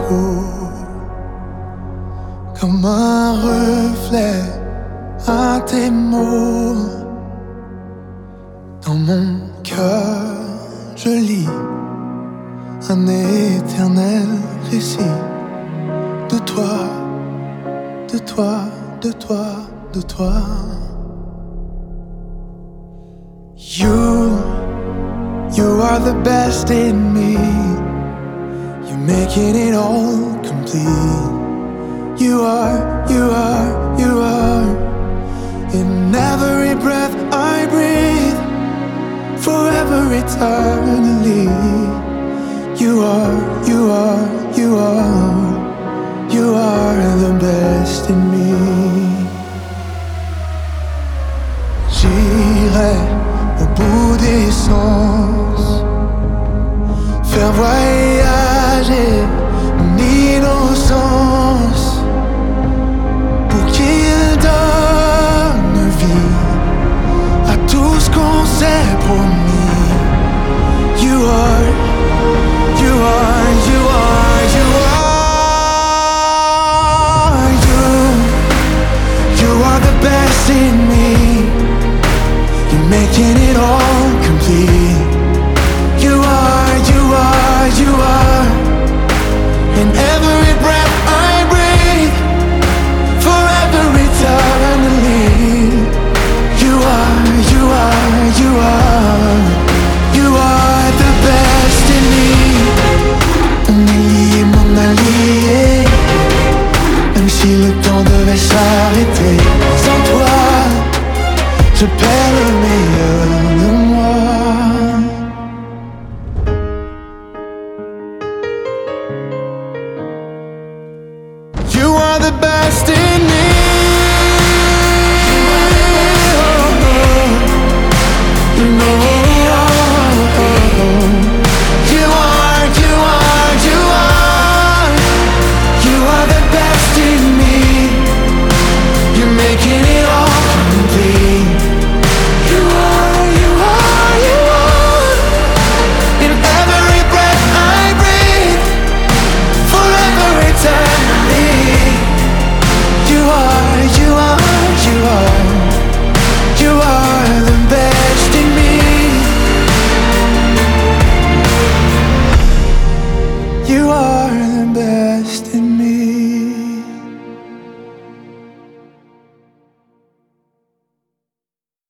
peau, comme un reflet à tes mots. Dans mon cœur, je lis un éternel récit de toi, de toi, de toi, de toi. You are the best in me. You're making it all complete. You are, you are, you are. In every breath I breathe, forever eternally. You are, you are, you are. You are the best in me. J'irai au bout des sens, faire voyager mon innocence, pour qu'il donne vie à tout ce qu'on s'est promis. You are, you are, you are, you are, you are the best in me. You're making it all complete. You are, you are, you are. In every breath I breathe, forever eternally. You are, you are, you are. You are the best in me. Mon allié, mon allié. Même si le temps devait s'arrêter, sans toi je perds le meilleur.